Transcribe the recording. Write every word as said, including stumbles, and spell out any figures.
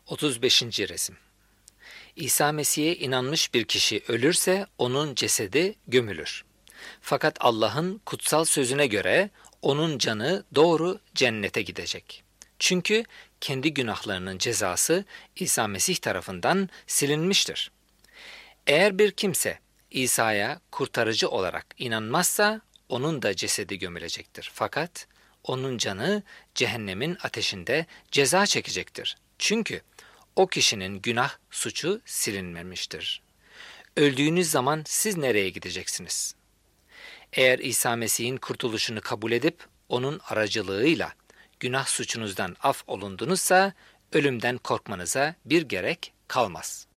otuz beşinci resim. İsa Mesih'e inanmış bir kişi ölürse onun cesedi gömülür. Fakat Allah'ın kutsal sözüne göre onun canı doğru cennete gidecek. Çünkü kendi günahlarının cezası İsa Mesih tarafından silinmiştir. Eğer bir kimse İsa'ya kurtarıcı olarak inanmazsa onun da cesedi gömülecektir. Fakat onun canı cehennemin ateşinde ceza çekecektir. Çünkü o kişinin günah suçu silinmemiştir. Öldüğünüz zaman siz nereye gideceksiniz? Eğer İsa Mesih'in kurtuluşunu kabul edip onun aracılığıyla günah suçunuzdan af olundunuzsa ölümden korkmanıza bir gerek kalmaz.